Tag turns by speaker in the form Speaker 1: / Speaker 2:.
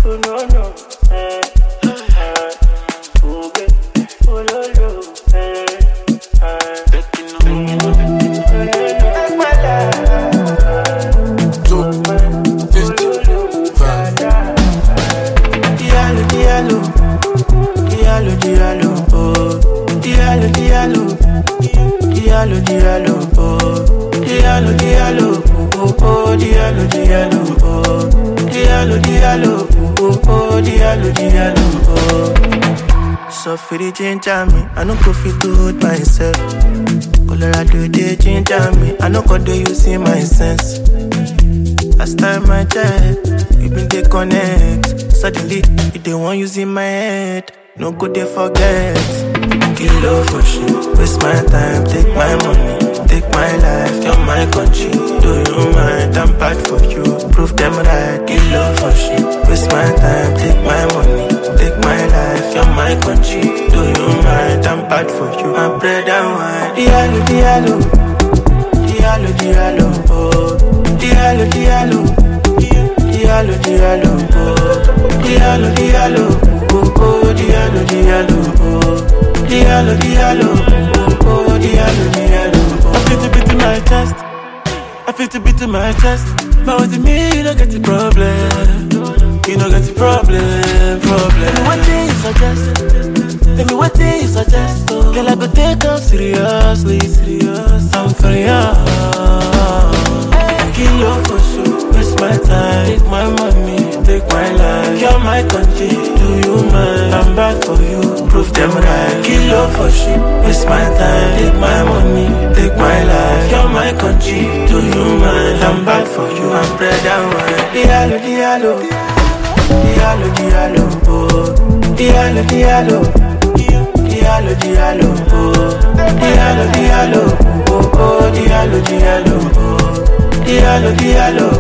Speaker 1: Oh no no, oh baby, oh no no, Diallo, oh, Diallo, oh, Diallo, oh, Diallo, oh. So for the ginger me, I no go fit to hold myself. Colorado they ginger me, I no go do using my sense. Last time I checked, we been they connect. Suddenly, if they want using my head, no good they forget. Kill love for shit, waste my time, take my money, take my life, you're my country. Do you mind? I'm bad for you, prove them right. Kill love for shit, waste my time, take my money, take my life, you're my country. Do you mind? I'm bad for you, I'm bread and wine. Diallo, oh, Diallo, oh, Diallo, oh, Diallo, oh, Diallo, oh, Diallo, oh. I feel to beat in my chest, I feel to beat in my chest. But with me, you don't get the problem. You don't get the problem. Tell me what thing you suggest. Girl, I go take her seriously. I'm for you. Kill love for sure. Waste my time, take my money, take my life. You're my country, do you mind? I'm bad for you, prove them right. Kill love for shit, waste my time, take my money, take my life. You're my country, do you mind? I'm bad for you, I'm bread and wine. Diallo, oh, Diallo, oh, Diallo, oh, Diallo, oh. Diallo,